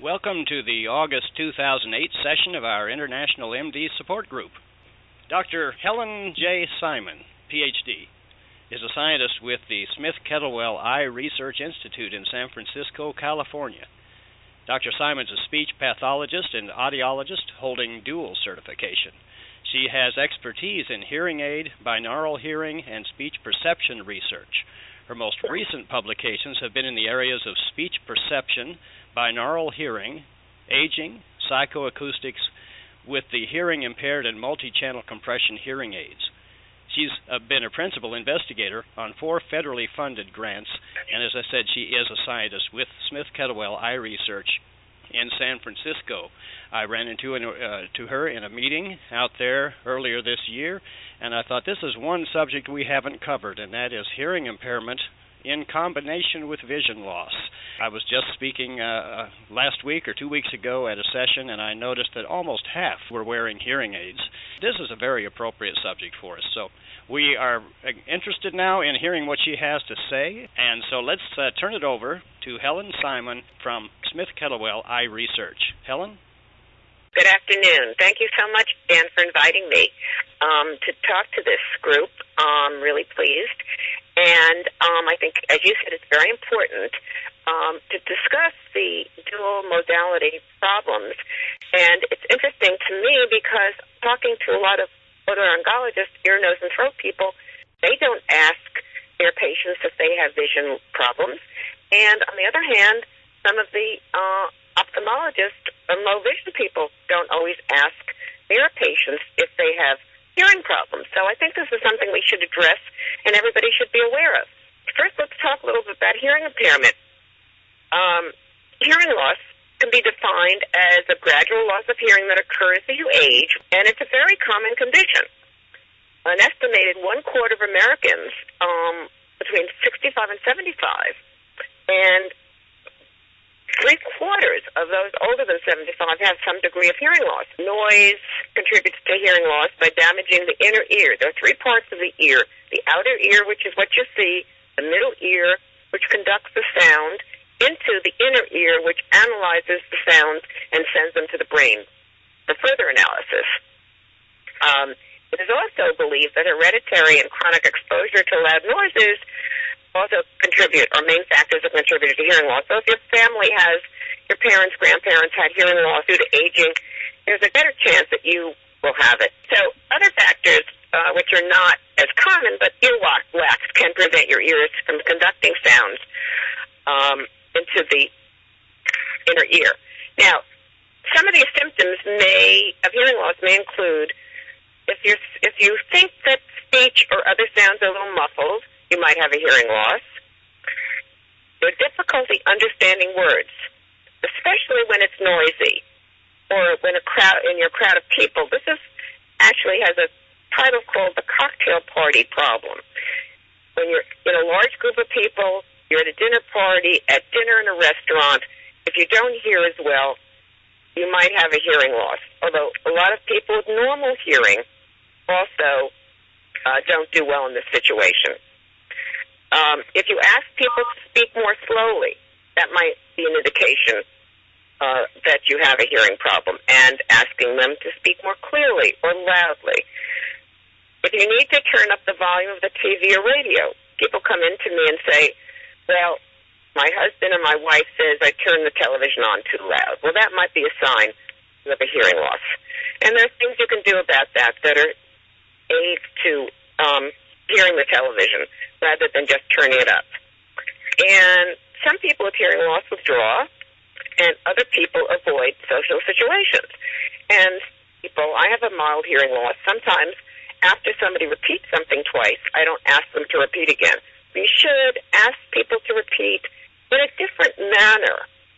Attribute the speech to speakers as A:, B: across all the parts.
A: Welcome to the August 2008 session of our International MD Support Group. Dr. Helen J. Simon, Ph.D., is a scientist with the Smith-Kettlewell Eye Research Institute in San Francisco, California. Dr. Simon's a speech pathologist and audiologist holding dual certification. She has expertise in hearing aid, binaural hearing, and speech perception research. Her most recent publications have been in the areas of speech perception, binaural hearing, aging, psychoacoustics, with the hearing impaired and multi-channel compression hearing aids. She's been a principal investigator on 4 federally funded grants, and as I said, she is a scientist with Smith-Kettlewell Eye Research in San Francisco. I ran into her in a meeting out there earlier this year, and I thought this is one subject we haven't covered, and that is hearing impairment in combination with vision loss. I was just speaking last week or 2 weeks ago at a session, and I noticed that almost half were wearing hearing aids. This is a very appropriate subject for us. So we are interested now in hearing what she has to say, and so let's turn it over to Helen Simon from Smith-Kettlewell Eye Research. Helen?
B: Good afternoon. Thank you so much, Dan, for inviting me to talk to this group. I'm really pleased. And I think, as you said, it's very important to discuss the dual modality problems. And it's interesting to me because talking to a lot of otolaryngologists, ear, nose, and throat people, they don't ask their patients if they have vision problems. And on the other hand, some of the ophthalmologists and low vision people don't always ask their patients if they have hearing problems. So I think this is something we should address and everybody should be aware of. First, let's talk a little bit about hearing impairment. Hearing loss can be defined as a gradual loss of hearing that occurs as you age, and it's a very common condition. An estimated 1/4 of Americans between 65 and 75, and 3/4 of those older than 75 have some degree of hearing loss. Noise contributes to hearing loss by damaging the inner ear. There are 3 parts of the ear: the outer ear, which is what you see; the middle ear, which conducts the sound; into the inner ear, which analyzes the sounds and sends them to the brain for further analysis. It is also believed that hereditary and chronic exposure to loud noises also contribute, or main factors that contribute to hearing loss. So if your family has, your parents, grandparents had hearing loss due to aging, there's a better chance that you will have it. So other factors, which are not as common, but earwax can prevent your ears from conducting sounds into the inner ear. Now, some of these symptoms of hearing loss may include, if you think that speech or other sounds are a little muffled, you might have a hearing loss. There's difficulty understanding words, especially when it's noisy or when in your crowd of people. This actually has a title called the cocktail party problem. When you're in a large group of people, you're at a dinner party, at dinner in a restaurant, if you don't hear as well, you might have a hearing loss. Although a lot of people with normal hearing also don't do well in this situation. If you ask people to speak more slowly, that might be an indication that you have a hearing problem, and asking them to speak more clearly or loudly. If you need to turn up the volume of the TV or radio, people come in to me and say, well, my husband or my wife says I turn the television on too loud. Well, that might be a sign of a hearing loss. And there are things you can do about that are aids to hearing the television rather than just turning it up. And some people with hearing loss withdraw, and other people avoid social situations. And I have a mild hearing loss. Sometimes after somebody repeats something twice, I don't ask them to repeat again. We should ask people to repeat in a different manner.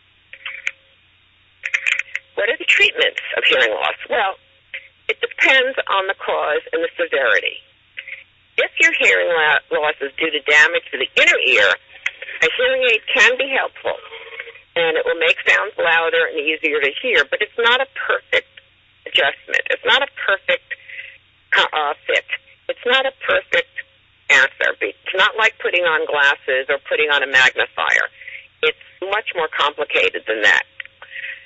B: What are the treatments of hearing loss? Well, it depends on the cause and the severity. If your hearing loss is due to damage to the inner ear, a hearing aid can be helpful, and it will make sounds louder and easier to hear, but it's not a perfect adjustment. It's not a perfect fit. It's not a perfect answer. It's not like putting on glasses or putting on a magnifier. It's much more complicated than that.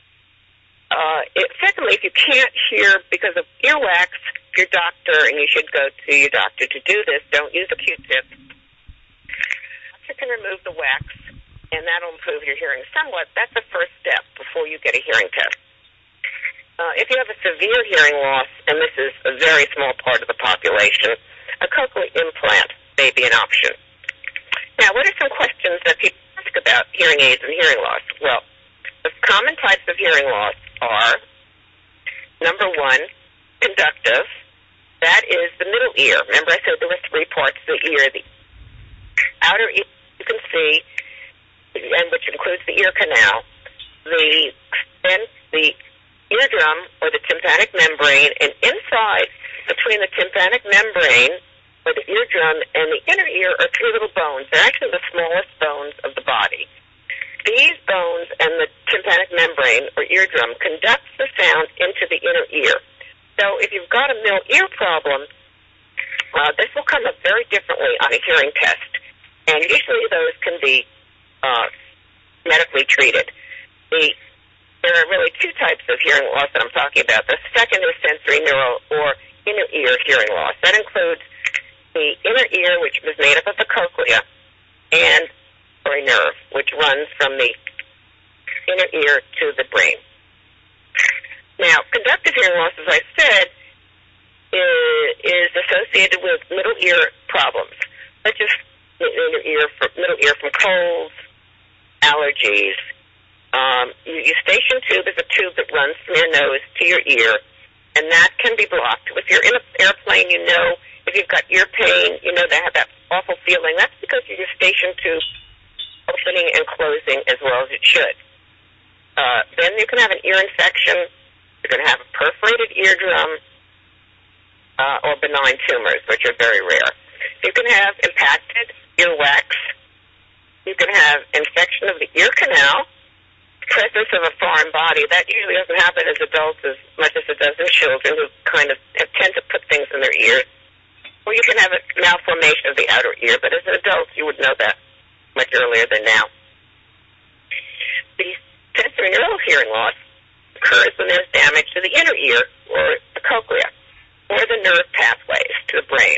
B: Secondly, if you can't hear because of earwax, your doctor, and you should go to your doctor to do this, don't use a Q-tip. You can remove the wax, and that'll improve your hearing somewhat. That's the first step before you get a hearing test. If you have a severe hearing loss, and this is a very small part of the population, a cochlear implant may be an option. Now, what are some questions that people ask about hearing aids and hearing loss? Well, the common types of hearing loss are, number one, conductive. That is the middle ear. Remember I said there were three parts of the ear. The outer ear you can see, and which includes the ear canal, the eardrum or the tympanic membrane, and inside between the tympanic membrane or the eardrum and the inner ear are three little bones. They're actually the smallest bones of the body. These bones and the tympanic membrane or eardrum conduct the sound into the inner ear. So if you've got a middle ear problem, this will come up very differently on a hearing test. And usually those can be medically treated. There are really two types of hearing loss that I'm talking about. The second is sensory neural or inner ear hearing loss. That includes the inner ear, which is made up of the cochlea, and a nerve, which runs from the inner ear to the brain. Now, conductive hearing loss, as I said, is associated with middle ear problems, such as middle ear from colds, allergies. Your station tube is a tube that runs from your nose to your ear, and that can be blocked. If you're in an airplane, you know, if you've got ear pain, you know they have that awful feeling. That's because your station tube opening and closing as well as it should. Then you can have an ear infection. You're going to have a perforated eardrum or benign tumors, which are very rare. You can have impacted earwax. You can have infection of the ear canal, presence of a foreign body. That usually doesn't happen as adults as much as it does in children who kind of tend to put things in their ears. Or you can have a malformation of the outer ear, but as an adult you would know that much earlier than now. The sensory neural hearing loss occurs when there's damage to the inner ear or the cochlea or the nerve pathways to the brain.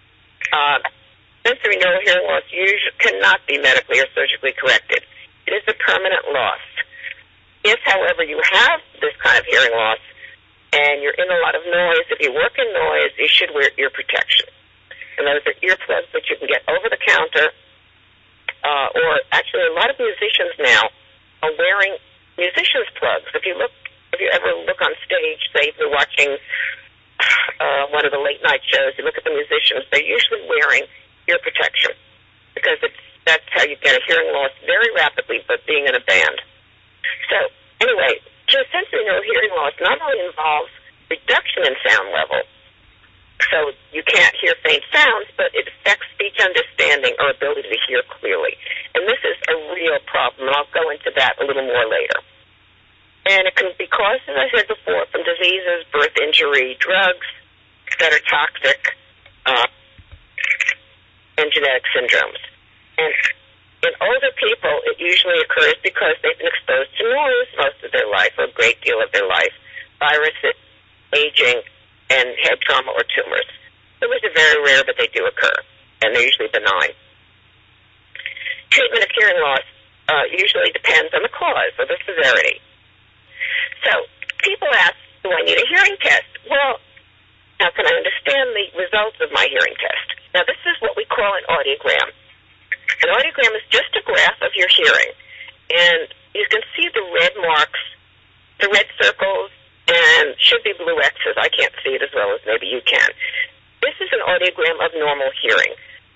B: Sensory neural hearing loss usually cannot be medically or surgically corrected. It is a permanent loss. If, however, you have this kind of hearing loss and you're in a lot of noise, if you work in noise, you should wear ear protection. And those are earplugs that you can get over the counter, or actually a lot of musicians now are wearing musicians' plugs. If you ever look on stage, say if you're watching one of the late night shows, you look at the musicians, they're usually wearing ear protection because that's how you get a hearing loss very rapidly, but being in a band. So anyway, sensory neural hearing loss not only involves reduction in sound level, so you can't hear faint sounds, but it affects speech understanding or ability to hear clearly. And this is a real problem, and I'll go into that a little more later. And it can be caused, as I said before, from diseases, birth injury, drugs that are toxic, and genetic syndromes. And in older people, it usually occurs because they've been exposed to noise most of their life, or a great deal of their life, viruses, aging, and head trauma or tumors. Tumors are very rare, but they do occur, and they're usually benign. Treatment of hearing loss usually depends on the cause or the severity. So people ask, do I need a hearing test? Well, how can I understand the results of my hearing test? Now, this is what we call an audiogram. An audiogram is just a graph of your hearing, and you can see the red marks, the red circles, and should be blue X's. I can't see it as well as maybe you can. This is an audiogram of normal hearing.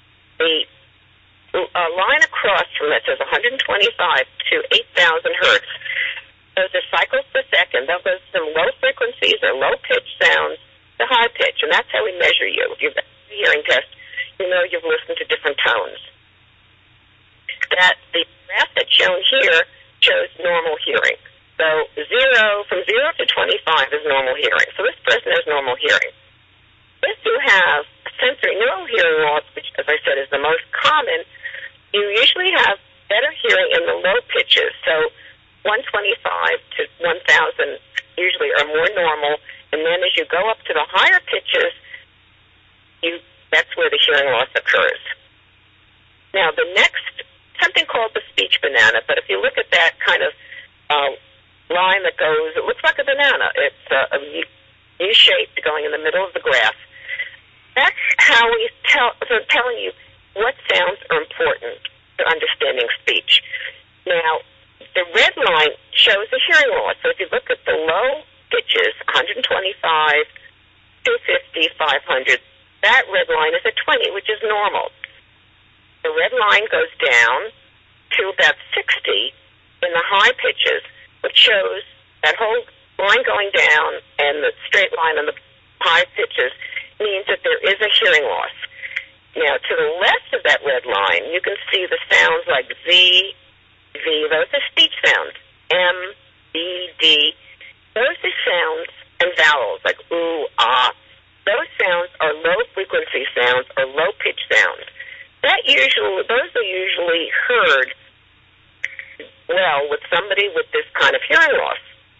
B: The line across from it says 125 to 8,000 hertz. Those are cycles per second. They'll go from low frequencies or low pitch sounds to high pitch, and that's how we measure you. If you've got a hearing test, you know you've listened to different tones. That the graph that's shown here shows normal hearing. So from 0 to 25 is normal hearing. So this person has normal hearing. If you have sensory neural hearing loss, which, as I said, is the most common, you usually have better hearing in the low pitches. So 125 to 1,000 are more normal, and then as you go up to the higher pitches, that's where the hearing loss occurs. Now, the next, something called the speech banana, but if you look at that kind of line that goes, it looks like a banana. It's a U-shaped going in the middle of the graph. That's how telling you what sounds are important to understanding speech. Now, the red line shows the hearing loss. So if you look at the low pitches, 125, 250, 500, that red line is at 20, which is normal. The red line goes down to about 60 in the high pitches, which shows that whole line going down and the straight line on the high pitches means that there is a hearing loss. Now, to the left of that red line, you can see the sounds like Z, V. Those are speech sounds. M, B, D. Those are sounds and vowels like ooh, ah. Those sounds are low-frequency sounds or low-pitch sounds. Those are usually heard well with somebody with this kind of hearing loss.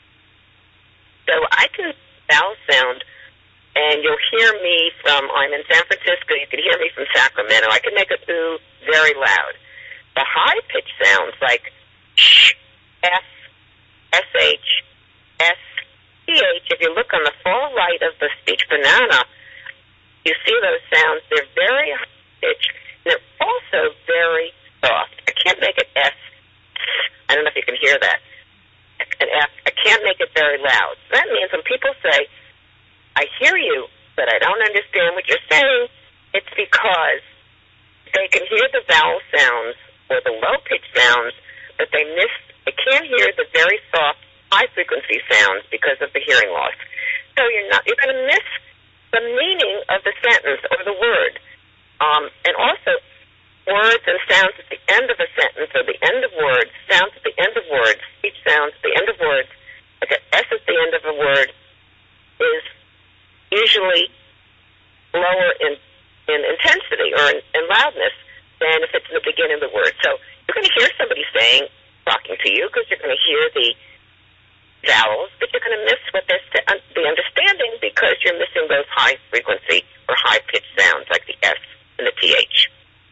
B: So I can vowel sound, and you'll hear me I'm in San Francisco, you can hear me from Sacramento. I can make a ooh very loud. The high-pitched sounds like sh, f, sh, s, th, if you look on the far right of the speech banana, you see those sounds. They're very high-pitched. They're also very soft. I can't make it S. I don't know if you can hear that. An F. I can't make it very loud. That means when people say, I hear you, but I don't understand what you're saying, it's because they can hear the vowel sounds or the low-pitched sounds, but they can't hear the very soft, high-frequency sounds because of the hearing loss. So you're going to miss the meaning of the sentence or the word. And also, words and sounds at the end of a sentence or the end of words, sounds at the end of words, speech sounds at the end of words, like an S at the end of a word is usually lower in intensity or in loudness than if it's in the beginning of the word. So you're going to hear somebody talking to you because you're going to hear the vowels, but you're going to miss what they're the understanding because you're missing those high frequency or high pitched sounds like the S and the TH.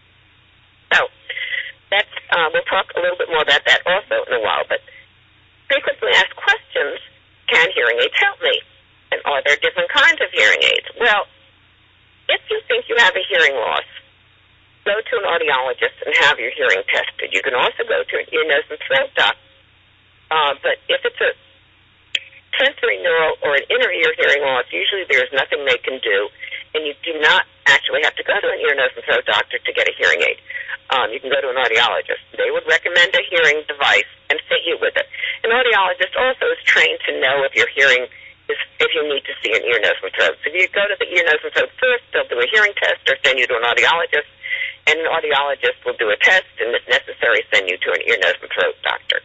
B: So that's we'll talk a little bit more about that also in a while. But frequently asked questions: can hearing aids help me? And are there different kinds of hearing aids? Well, if you think you have a hearing loss, go to an audiologist and have your hearing tested. You can also go to an ear, nose, and throat doc. But if it's a sensory neural or an inner ear hearing loss, usually there's nothing they can do, and you do not actually have to go to an ear, nose, and throat doctor to get a hearing aid. You can go to an audiologist. They would recommend a hearing device and fit you with it. An audiologist also is trained to know if your hearing if you need to see an ear, nose, and throat. So if you go to the ear, nose, and throat first, they'll do a hearing test or send you to an audiologist, and an audiologist will do a test and, if necessary, send you to an ear, nose, and throat doctor.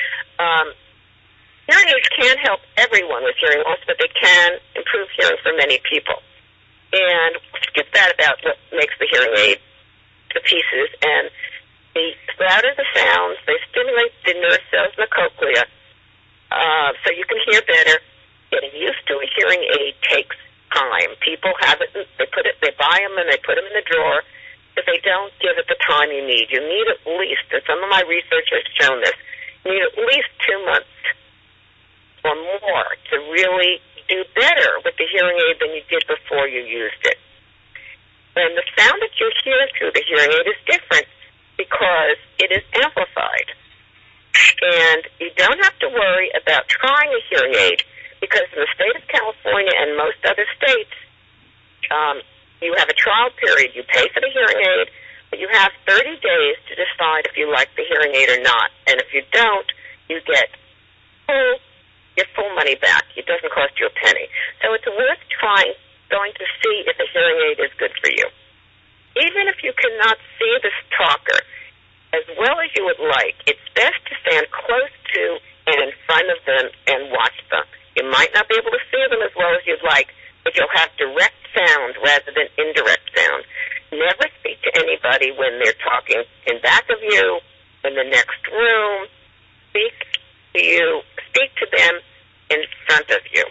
B: Hearing aids can't help everyone with hearing loss, but they can improve hearing for many people. And skip that about what makes the hearing aid to pieces. And the louder the sounds, they stimulate the nerve cells in the cochlea, so you can hear better. Getting used to a hearing aid takes time. People have it, they buy them and they put them in the drawer, but they don't give it the time you need. You need at least, and some of my research has shown this, you need at least 2 months or more to really do better with the hearing aid than you did before you used it. And the sound that you hear through the hearing aid is different because it is amplified. And you don't have to worry about trying a hearing aid because in the state of California and most other states, you have a trial period. You pay for the hearing aid, but you have 30 days to decide if you like the hearing aid or not. And if you don't, you get your full money back. It doesn't cost you a penny. So it's worth going to see if a hearing aid is good for you. Even if you cannot see this talker as well as you would like, it's best to stand close to and in front of them and watch them. You might not be able to see them as well as you'd like, but you'll have direct sound rather than indirect sound. Never speak to anybody when they're talking in back of you, in the next room. Speak to them in front of you.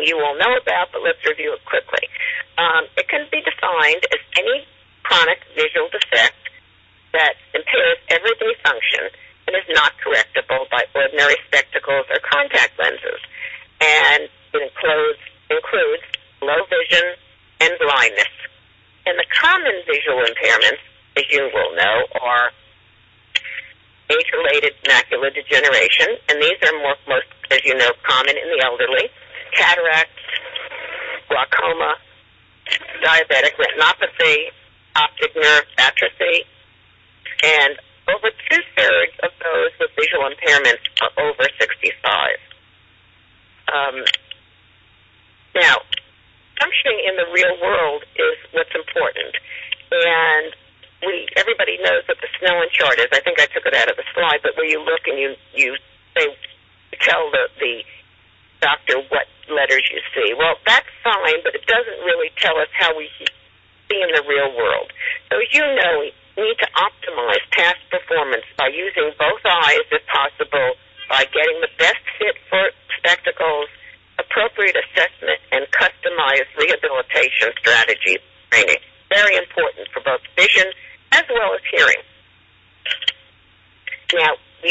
B: you all know about, but let's review it quickly. It can be defined as any chronic visual defect that impairs everyday function and is not correctable by ordinary spectacles or contact lenses. And it includes low vision and blindness. And the common visual impairments, as you will know, are age-related macular degeneration, and these are most, as you know, common in the elderly, cataracts, glaucoma, diabetic retinopathy, optic nerve atrophy, and over two-thirds of those with visual impairments are over 65. Now, functioning in the real world is what's important, and everybody knows what the Snellen chart is. I think I took it out of the slide, but where you look and you tell the doctor what letters you see. Well, that's fine, but it doesn't really tell us how we see in the real world. So as you know, we need to optimize past performance by using both eyes if possible, by getting the best fit for spectacles, appropriate assessment, and customized rehabilitation strategy training. Very important for both vision as well as hearing. Now, we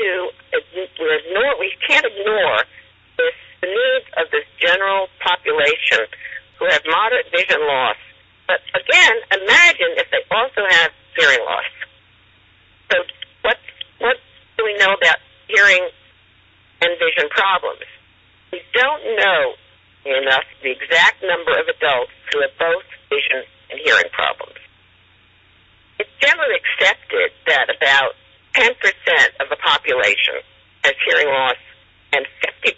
B: can't ignore the needs of this general population who have moderate vision loss. But again, imagine if they also have hearing loss. So what do we know about hearing and vision problems? We don't know enough the exact number of adults who have both vision and hearing problems. It's generally accepted that about 10% of the population has hearing loss and 50%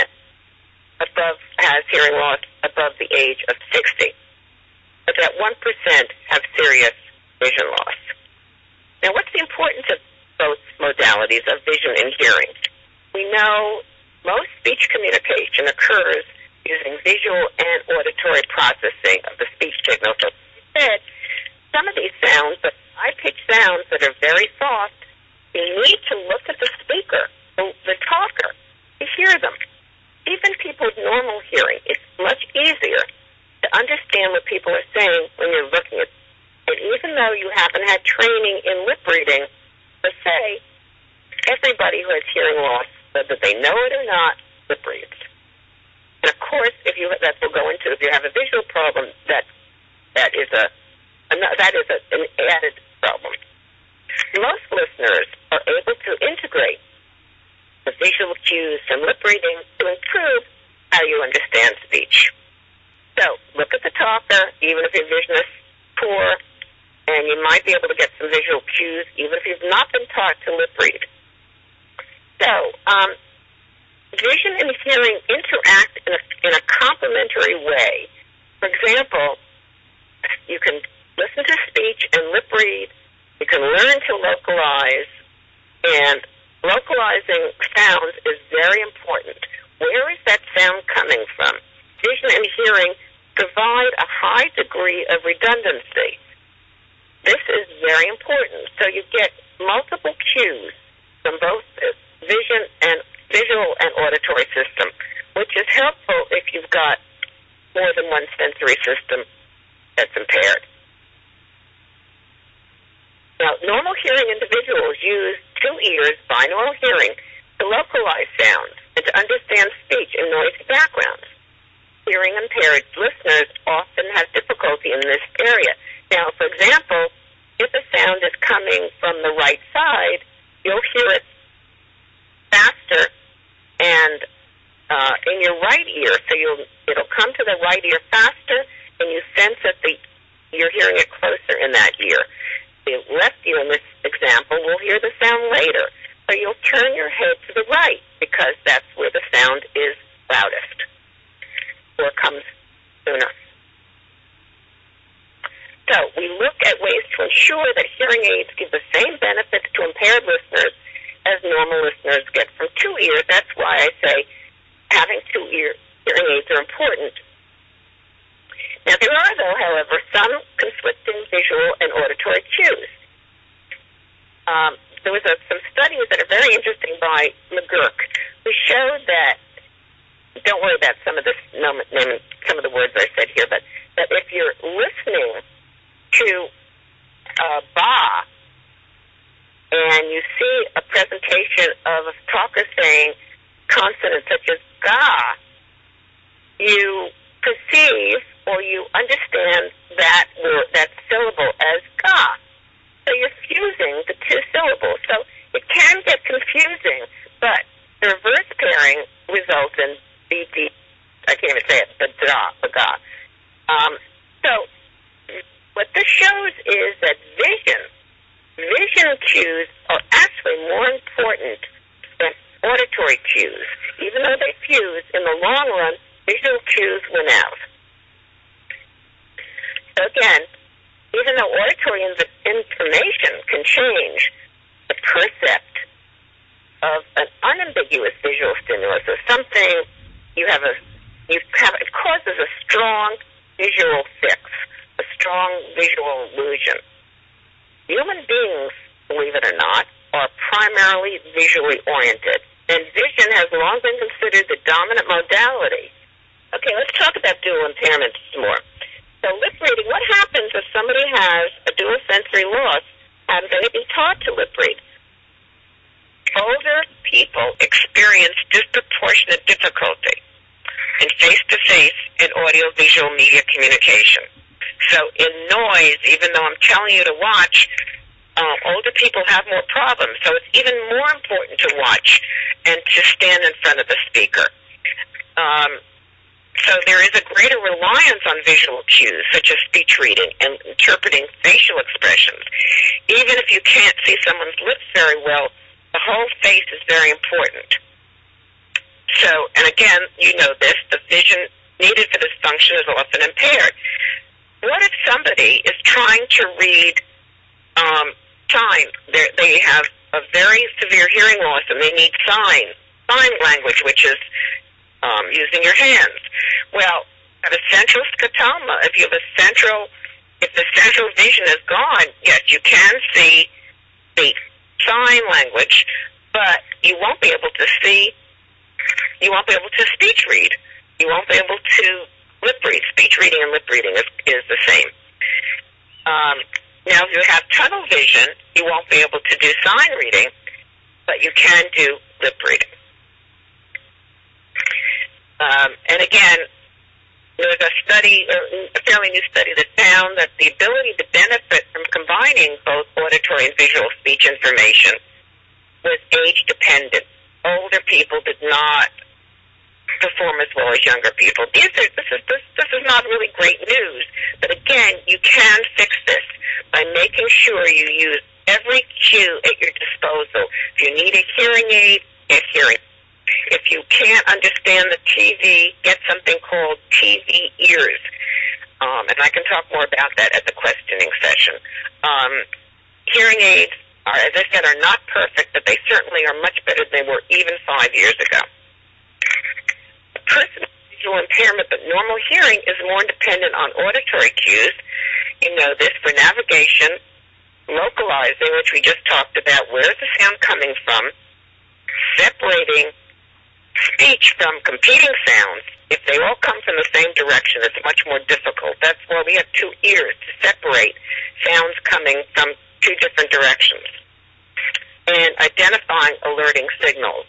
B: has hearing loss above the age of 60. But that 1% have serious vision loss. Now, what's the importance of both modalities of vision and hearing? We know most speech communication occurs using visual and auditory processing of the speech signal. So instead, some of these sounds, the high-pitched sounds that are very soft, you need to look at the speaker, the talker, to hear them. Even people with normal hearing, it's much easier to understand what people are saying when you're looking at them. And even though you haven't had training in lip reading, per se, everybody who has hearing loss, whether they know it or not, lip reads. And of course, if you have a visual problem, that is an added problem. Most listeners are able to integrate the visual cues from lip reading to improve how you understand speech. So look at the talker, even if your vision is poor, and you might be able to get some visual cues, even if you've not been taught to lip read. So, vision and hearing interact in a complementary way. For example, you can listen to speech and lip read. You can learn to localize, and localizing sounds is very important. Where is that sound coming from? Vision and hearing provide a high degree of redundancy. This is very important. So you get multiple cues from both the visual and auditory system, which is helpful if you've got more than one sensory system that's impaired. Now, normal hearing individuals use two ears, binaural hearing, to localize sounds and to understand speech in noisy backgrounds. Hearing impaired listeners often have difficulty in this area. Now, for example, if a sound is coming from the right side, you'll hear it faster and in your right ear. So it'll come to the right ear faster, and you sense that you're hearing it closer in that ear. The left ear, in this example, will hear the sound later. So you'll turn your head to the right because that's where the sound is loudest or comes sooner. So we look at ways to ensure that hearing aids give the same benefits to impaired listeners as normal listeners get from two ears. That's why I say having two hearing aids are important. Now, there are, though, however, some conflicting visual and auditory cues. There was some studies that are very interesting by McGurk, who showed that don't worry about some of the words I said here, but that if you're listening to Ba and you see a presentation of a talker saying consonants such as Ga, you perceive or you understand that syllable as Ga. So you're fusing the two syllables. So it can get confusing, but the reverse pairing results in BD. I can't even say it, but Ga. So what this shows is that vision cues are actually more important than auditory cues. Even though they fuse, in the long run, visual cues win out. So again, even though auditory information can change, the percept of an unambiguous visual stimulus is something it causes a strong visual fix, a strong visual illusion. Human beings, believe it or not, are primarily visually oriented, and vision has long been considered the dominant modality. Okay, let's talk about dual impairments more. So lip reading, what happens if somebody has a dual sensory loss? How do they be taught to lip read? Older people experience disproportionate difficulty in face-to-face and audio-visual media communication. So in noise, even though I'm telling you to watch, older people have more problems. So it's even more important to watch and to stand in front of the speaker. So there is a greater reliance on visual cues, such as speech reading and interpreting facial expressions. Even if you can't see someone's lips very well, the whole face is very important. So, and again, you know this, the vision needed for this function is often impaired. What if somebody is trying to read sign? They have a very severe hearing loss and they need sign language, which is using your hands. Well, at a central scotoma, if the central vision is gone, yes, you can see the sign language, but you won't be able to speech read. You won't be able to lip read. Speech reading and lip reading is the same. Now, if you have tunnel vision, you won't be able to do sign reading, but you can do lip reading. And again, there was a fairly new study that found that the ability to benefit from combining both auditory and visual speech information was age-dependent. Older people did not perform as well as younger people. This is not really great news, but again, you can fix this by making sure you use every cue at your disposal. If you need a hearing aid, get hearing. If you can't understand the TV, get something called TV ears. And I can talk more about that at the questioning session. Hearing aids are, as I said, are not perfect, but they certainly are much better than they were even 5 years ago. A person with visual impairment but normal hearing is more dependent on auditory cues. You know this for navigation, localizing, which we just talked about, where's the sound coming from, separating speech from competing sounds. If they all come from the same direction, it's much more difficult. That's why we have two ears to separate sounds coming from two different directions. And identifying alerting signals.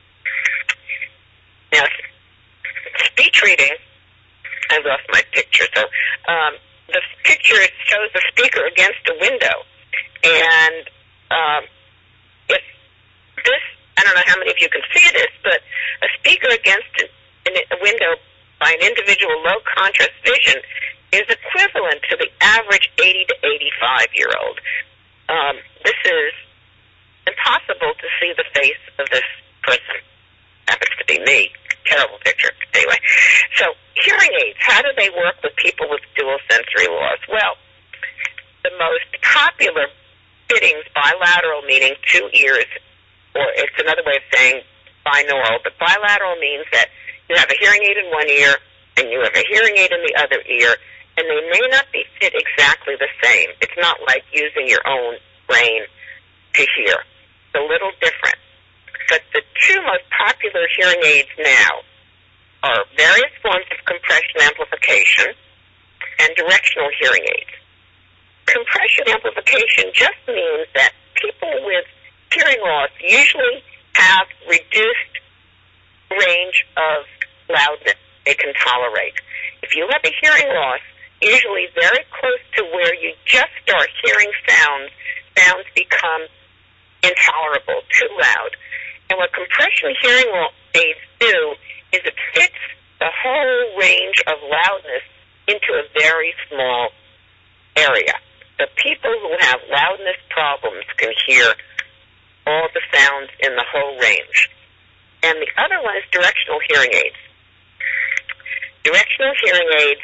B: Now, speech reading, I lost my picture, so the picture shows the speaker against a window. And if this, I don't know how many of you can see this, but a speaker against a window by an individual low contrast vision is equivalent to the average 80 to 85-year-old. This is impossible to see the face of this person. Happens to be me. Terrible picture. Anyway, so hearing aids, how do they work with people with dual sensory loss? Well, the most popular fittings, bilateral, meaning two ears, or it's another way of saying binaural, but bilateral means that you have a hearing aid in one ear and you have a hearing aid in the other ear, and they may not be fit exactly the same. It's not like using your own brain to hear. It's a little different. But the two most popular hearing aids now are various forms of compression amplification and directional hearing aids. Compression amplification just means that people with hearing loss usually have reduced range of loudness they can tolerate. If you have a hearing loss, usually very close to where you just start hearing sounds become intolerable, too loud. And what compression hearing aids do is it fits the whole range of loudness into a very small area. The people who have loudness problems can hear all the sounds in the whole range. And the other one is directional hearing aids. Directional hearing aids,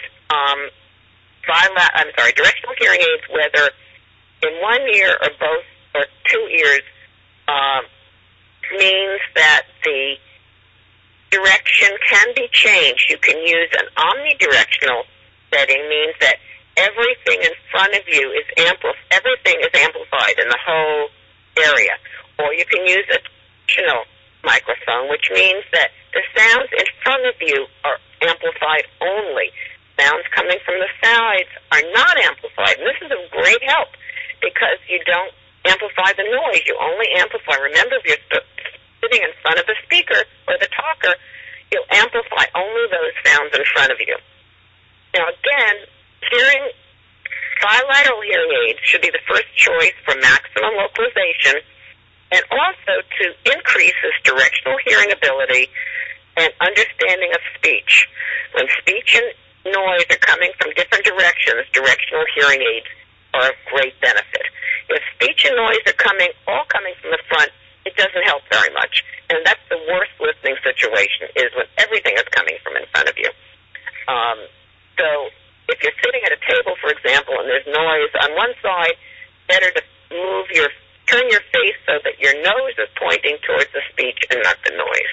B: directional hearing aids, whether in one ear or both or two ears, means that the direction can be changed. You can use an omnidirectional setting, means that everything in front of you is everything is amplified in the whole area. Or you can use a directional microphone, which means that the sounds in front of you are amplified only. Sounds coming from the sides are not amplified. And this is a great help because you don't amplify the noise. You only amplify. Remember, if you're sitting in front of a speaker or the talker, you'll amplify only those sounds in front of you. Now, again, bilateral hearing aids should be the first choice for maximum localization and also to increase this directional hearing ability and understanding of speech. When speech and noise are coming from different directions, directional hearing aids are of great benefit. If speech and noise are all coming from the front, it doesn't help very much. And that's the worst listening situation, is when everything is coming from in front of you. So if you're sitting at a table, for example, and there's noise on one side, better to turn your face so that your nose is pointing towards the speech and not the noise.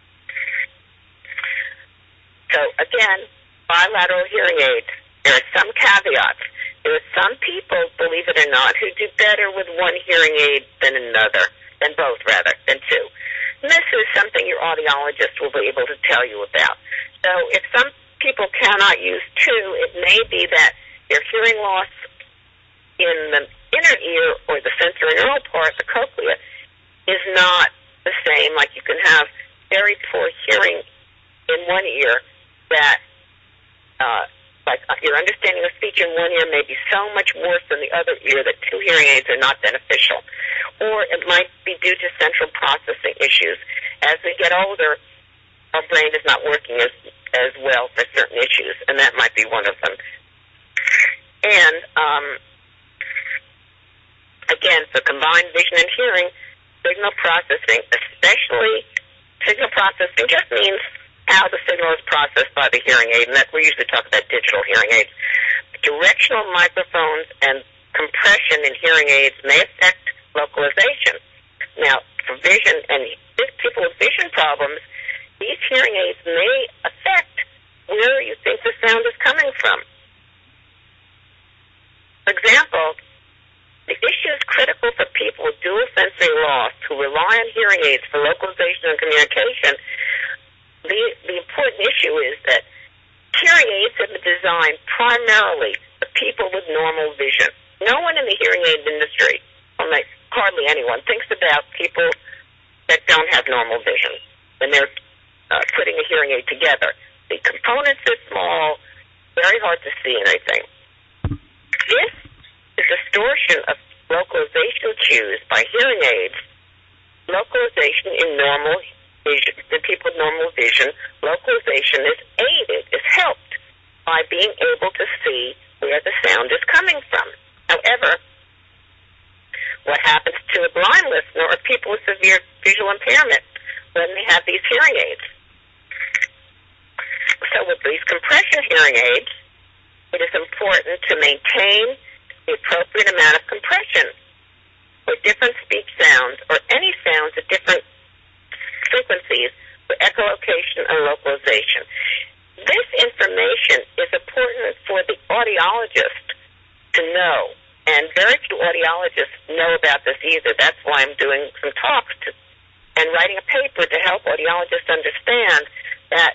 B: So again, bilateral hearing aids, there are some caveats. There are some people, believe it or not, who do better with one hearing aid than two. And this is something your audiologist will be able to tell you about. So if some people cannot use two, it may be that their hearing loss in the inner ear or the sensorineural part, the cochlea, is not the same. Like you can have very poor hearing in one ear that your understanding of speech in one ear may be so much worse than the other ear that two hearing aids are not beneficial. Or it might be due to central processing issues. As we get older, our brain is not working as well for certain issues, and that might be one of them. And again, for combined vision and hearing, signal processing, especially signal processing, just means how the signal is processed by the hearing aid, and that we usually talk about digital hearing aids. Directional microphones and compression in hearing aids may affect localization. Now, for vision and people with vision problems, these hearing aids may affect where you think the sound is coming from. For example, the issue is critical for people with dual sensory loss who rely on hearing aids for localization and communication. The important issue is that hearing aids have been designed primarily for people with normal vision. No one in the hearing aid industry, hardly anyone, thinks about people that don't have normal vision when they're putting a hearing aid together. The components are small, very hard to see anything. This is distortion of localization cues by hearing aids. Localization in normal vision, the people with normal vision, localization is aided, is helped by being able to see where the sound is coming from. However, what happens to a blind listener or people with severe visual impairment when they have these hearing aids? So with these compression hearing aids, it is important to maintain the appropriate amount of compression for different speech sounds or any sounds at different frequencies for echolocation and localization. This information is important for the audiologist to know, and very few audiologists know about this either. That's why I'm doing some talks and writing a paper to help audiologists understand that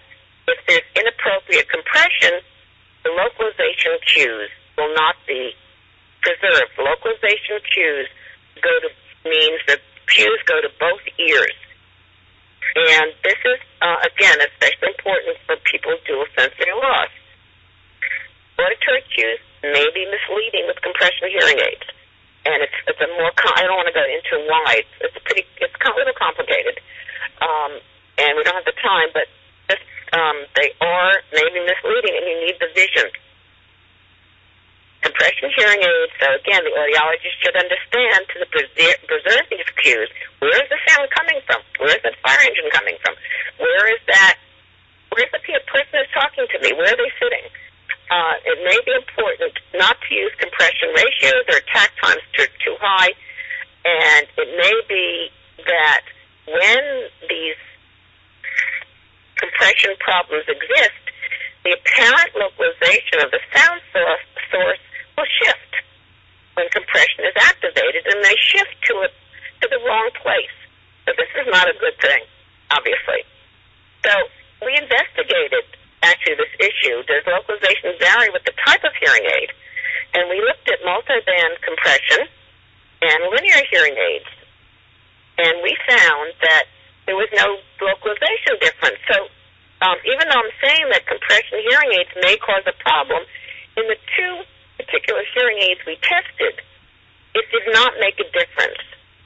B: if there's inappropriate compression, the localization cues will not be preserved. Localization cues means that cues go to both ears. And this is, again, especially important for people with dual sensory loss. Auditory cues may be misleading with compression hearing aids. And it's a more, I don't want to go into why. It's a little complicated. And we don't have the time, but they are maybe misleading, and you need the vision. Compression hearing aids, so again, the audiologist should understand to preserve these cues. Where is the sound coming from? Where is that fire engine coming from? Where's the person who's talking to me? Where are they sitting? It may be important not to use compression ratios or attack times too high, and it may be that when these compression problems exist, the apparent localization of the sound source will shift when compression is activated, and they shift to the wrong place. So this is not a good thing, obviously. So we investigated, actually, this issue. Does localization vary with the type of hearing aid? And we looked at multiband compression and linear hearing aids. And we found that there was no localization difference. So even though I'm saying that compression hearing aids may cause a problem, in the two particular hearing aids we tested, it did not make a difference.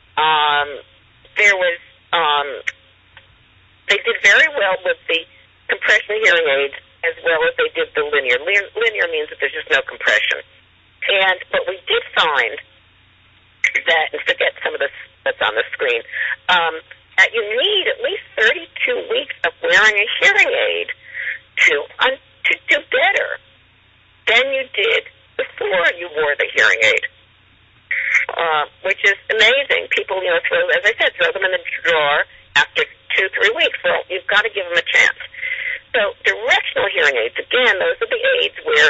B: They did very well with the compression hearing aids as well as they did the linear. Linear means that there's just no compression. But we did find that, and forget some of this that's on the screen, that you need at least 32 weeks of wearing a hearing aid to do better than you did before you wore the hearing aid, which is amazing. People, throw them in the drawer after 2-3 weeks. Well, you've got to give them a chance. So directional hearing aids, again, those are the aids where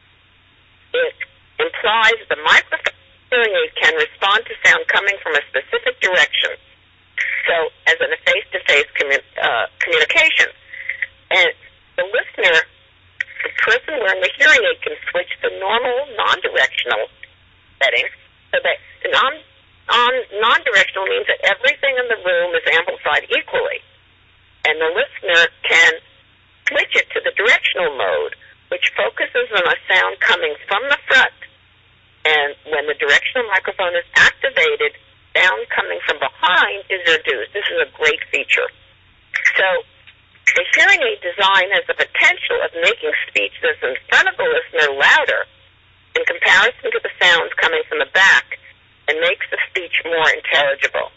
B: it implies the microphone hearing aid can respond to sound coming from a specific direction. So as in a face-to-face communication. And the listener, the person wearing the hearing aid, can switch to normal non-directional setting. So that non-directional means that everything in the room is amplified equally. And the listener can switch it to the directional mode, which focuses on a sound coming from the front. And when the directional microphone is activated, sound coming from behind is reduced. This is a great feature. So the hearing aid design has the potential of making speech that's in front of the listener louder in comparison to the sounds coming from the back, and makes the speech more intelligible.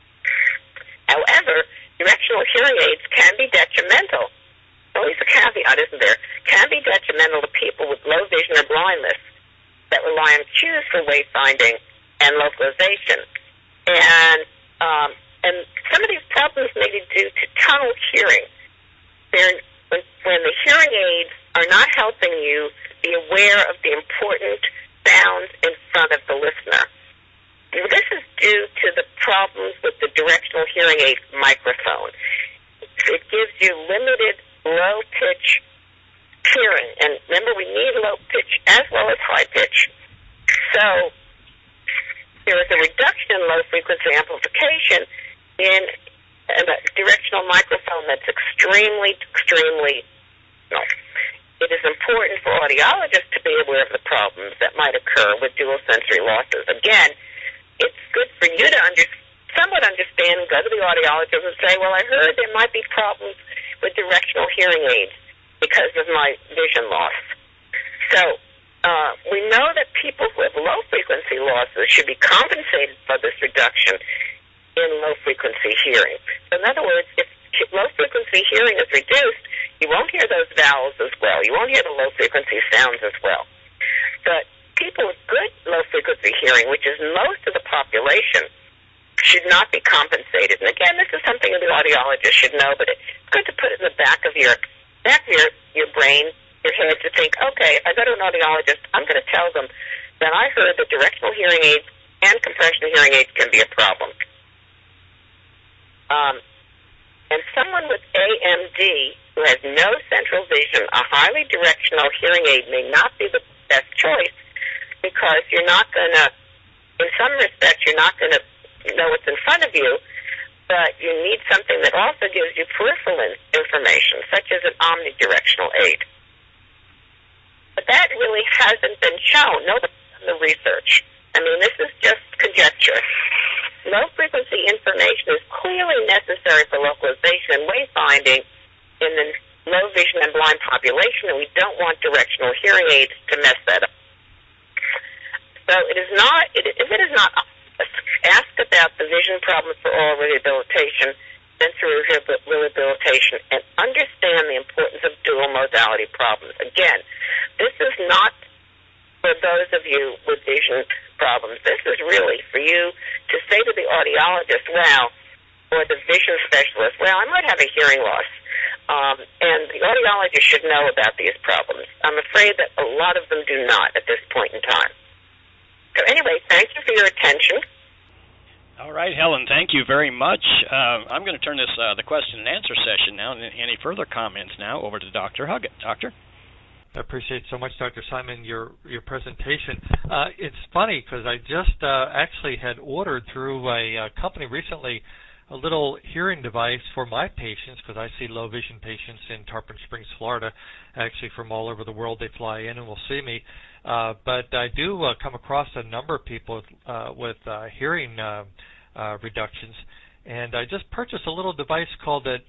B: However, directional hearing aids can be detrimental. Always a caveat, isn't there? Can be detrimental to people with low vision or blindness that rely on cues for wayfinding and localization. And some of these problems may be due to tunnel hearing. When the hearing aids are not helping you be aware of the important sounds in front of the listener. This is due to the problems with the directional hearing aid microphone. It gives you limited low-pitch hearing. And remember, we need low-pitch as well as high-pitch. So there is a reduction in low-frequency amplification in a directional microphone that's extremely no. It is important for audiologists to be aware of the problems that might occur with dual sensory losses. Again, it's good for you to somewhat understand and go to the audiologist and say, well, I heard there might be problems with directional hearing aids because of my vision loss. So we know that people who have low-frequency losses should be compensated for this reduction in low-frequency hearing. So in other words, if low-frequency hearing is reduced, you won't hear those vowels as well. You won't hear the low-frequency sounds as well. But people with good low-frequency hearing, which is most of the population, should not be compensated. And again, this is something the audiologist should know, but it's good to put it in the back of your brain, your head, to think, okay, if I go to an audiologist, I'm going to tell them that I heard that directional hearing aids and compression hearing aids can be a problem. And someone with AMD who has no central vision, a highly directional hearing aid may not be the best choice because you're not going to, in some respects, you're not going to know what's in front of you, but you need something that also gives you peripheral information, such as an omnidirectional aid. But that really hasn't been shown. Nobody's done the research. I mean, this is just conjecture. Low-frequency information is clearly necessary for localization and wayfinding in the low vision and blind population, and we don't want directional hearing aids to mess that up. So if it is not obvious, ask about the vision problem for oral rehabilitation, sensory rehabilitation, and understand the importance of dual modality problems. Again, this is not for those of you with vision problems. This is really for you to say to the audiologist, well, or the vision specialist, well, I might have a hearing loss. And the audiologist should know about these problems. I'm afraid that a lot of them do not at this point in time. So anyway, thank you for your attention.
A: All right, Helen, thank you very much. I'm going to turn this the question and answer session now, and any further comments now, over to Dr. Huggett. Doctor?
C: I appreciate so much, Dr. Simon, your presentation. It's funny because I just actually had ordered through a company recently a little hearing device for my patients, because I see low vision patients in Tarpon Springs, Florida, actually from all over the world. They fly in and will see me. But I do come across a number of people with hearing reductions, and I just purchased a little device called it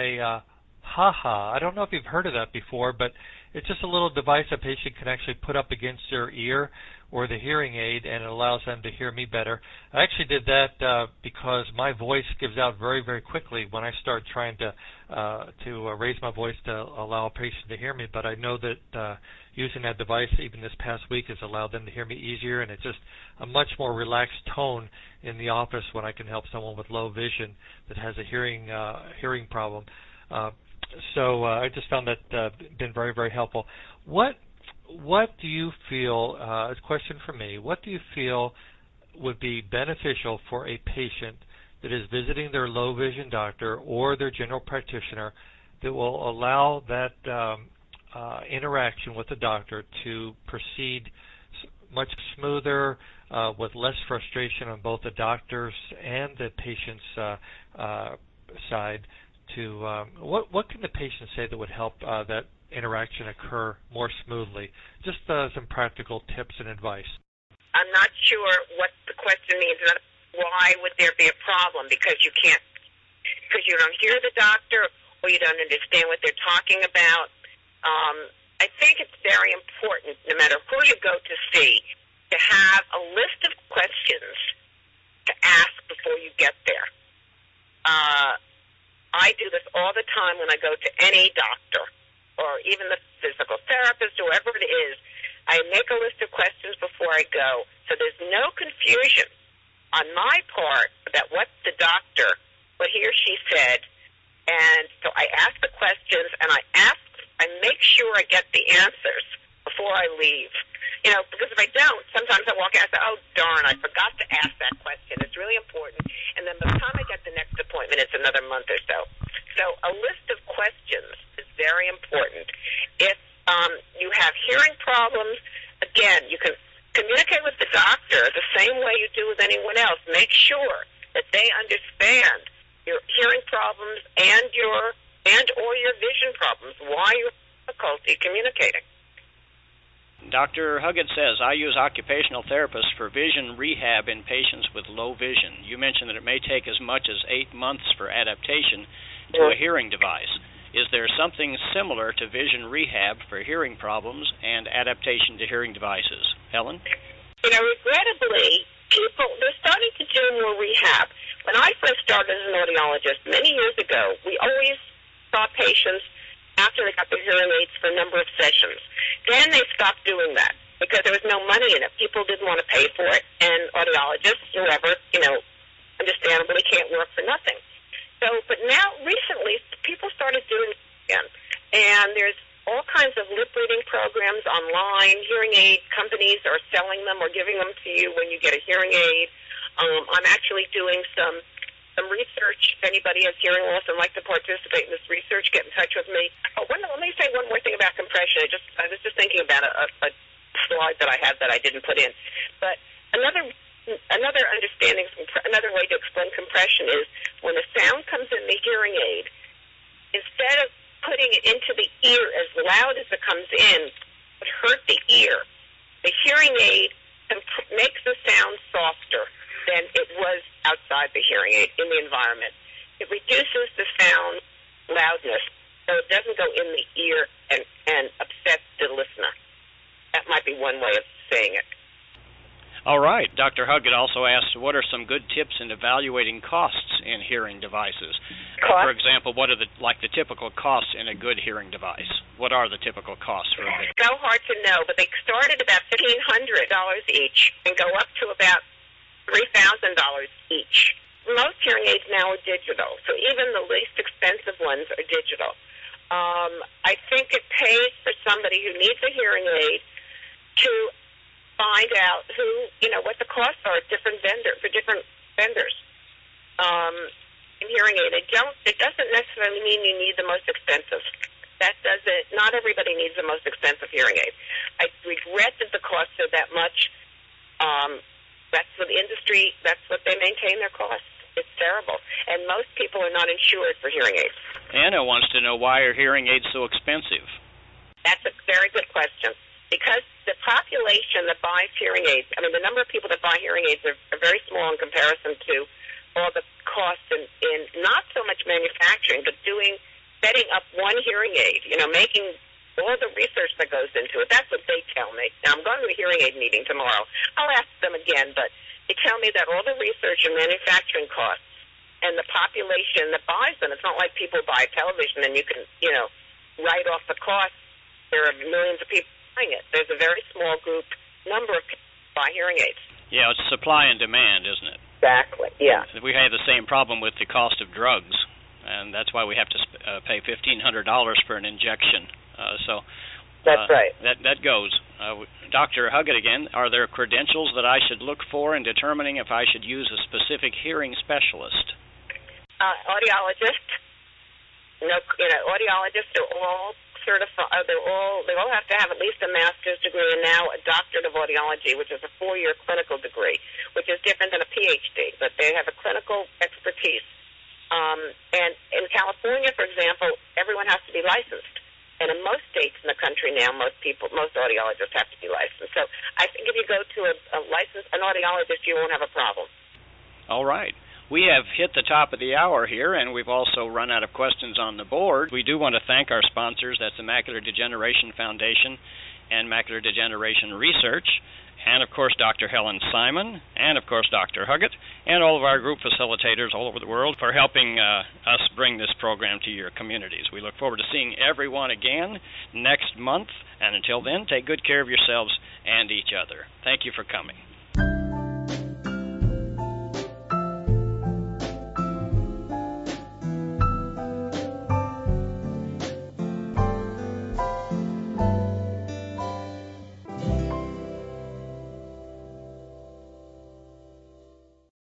C: HaHa. I don't know if you've heard of that before, but it's just a little device a patient can actually put up against their ear or the hearing aid, and it allows them to hear me better. I actually did that because my voice gives out very, very quickly when I start trying to raise my voice to allow a patient to hear me. But I know that using that device even this past week has allowed them to hear me easier, and it's just a much more relaxed tone in the office when I can help someone with low vision that has a hearing problem. So I just found that been very, very helpful. What do you feel, a question for me, what do you feel would be beneficial for a patient that is visiting their low vision doctor or their general practitioner that will allow that interaction with the doctor to proceed much smoother, with less frustration on both the doctor's and the patient's side? What can the patient say that would help that interaction occur more smoothly? Just some practical tips and advice.
B: I'm not sure what the question means. Why would there be a problem? Because you don't hear the doctor, or you don't understand what they're talking about. I think it's very important, no matter who you go to see, to have a list of questions to ask before you get there. I do this all the time when I go to any doctor, or even the physical therapist, whoever it is. I make a list of questions before I go, so there's no confusion on my part about what the doctor, what he or she said. And so I ask the questions, and I make sure I get the answers before I leave. Because if I don't, sometimes I walk out and say, oh, darn, I forgot to ask that question. It's really important. And then by the time I get the next appointment, it's another month or so. So a list of questions is very important. If you have hearing problems, again, you can communicate with the doctor the same way you do with anyone else. Make sure that they understand your hearing problems and or your vision problems, why you have difficulty communicating.
A: Dr. Huggett says, I use occupational therapists for vision rehab in patients with low vision. You mentioned that it may take as much as 8 months for adaptation to a hearing device. Is there something similar to vision rehab for hearing problems and adaptation to hearing devices? Helen?
B: Regrettably, they're starting to do more rehab. When I first started as an audiologist many years ago, we always saw patients after they got their hearing aids for a number of sessions. Then they stopped doing that because there was no money in it. People didn't want to pay for it, and audiologists, whoever, understandably can't work for nothing. So, but now, recently, people started doing it again. And there's all kinds of lip reading programs online. Hearing aid companies are selling them or giving them to you when you get a hearing aid. I'm actually doing some some research. If anybody has hearing loss and like to participate in this research, get in touch with me. Let me say one more thing about compression. I was just thinking about a slide that I had that I didn't put in. But another understanding, another way to explain compression is when the sound comes in the hearing aid, instead of putting it into the ear as loud as it comes in, it hurt the ear. The hearing aid makes the sound softer than it was outside the hearing aid in the environment. It reduces the sound loudness so it doesn't go in the ear and upset the listener. That might be one way of saying it.
A: All right. Dr. Huggett also asked, what are some good tips in evaluating costs in hearing devices? For example, what are the typical costs in a good hearing device? What are the typical costs for a good?
B: It's so hard to know, but they start at about $1,500 each and go up to about $3,000 each. Most hearing aids now are digital, so even the least expensive ones are digital. I think it pays for somebody who needs a hearing aid to find out what the costs are at different vendors. In hearing aid, it doesn't necessarily mean you need the most expensive. Not everybody needs the most expensive hearing aid. I regret that the costs are that much. That's what the industry, that's what they maintain their costs. It's terrible. And most people are not insured for hearing aids.
A: Anna wants to know, why are hearing aids so expensive?
B: That's a very good question. Because the population that buys hearing aids, the number of people that buy hearing aids are very small in comparison to all the costs in not so much manufacturing, but setting up one hearing aid, making all the research that goes into it. That's what they tell me. Now, I'm going to a hearing aid meeting tomorrow. I'll ask them again, but they tell me that all the research and manufacturing costs and the population that buys them, it's not like people buy television and you can, write off the cost. There are millions of people buying it. There's a very small number of people who buy hearing aids.
A: Yeah, it's supply and demand, isn't it?
B: Exactly, yeah.
A: We have the same problem with the cost of drugs, and that's why we have to pay $1,500 for an injection.
B: That's right.
A: That goes. Dr. Huggett again, are there credentials that I should look for in determining if I should use a specific hearing specialist?
B: Audiologists. Audiologists are all certified. They all have to have at least a master's degree and now a doctorate of audiology, which is a 4-year clinical degree, which is different than a PhD, but they have a clinical expertise. And in California, for example, everyone has to be licensed. And in most states in the country now, most audiologists have to be licensed. So I think if you go to an audiologist, you won't have a problem.
A: All right. We have hit the top of the hour here, and we've also run out of questions on the board. We do want to thank our sponsors. That's the Macular Degeneration Foundation and Macular Degeneration Research, and, of course, Dr. Helen Simon, and, of course, Dr. Huggett, and all of our group facilitators all over the world for helping us bring this program to your communities. We look forward to seeing everyone again next month, and until then, take good care of yourselves and each other. Thank you for coming.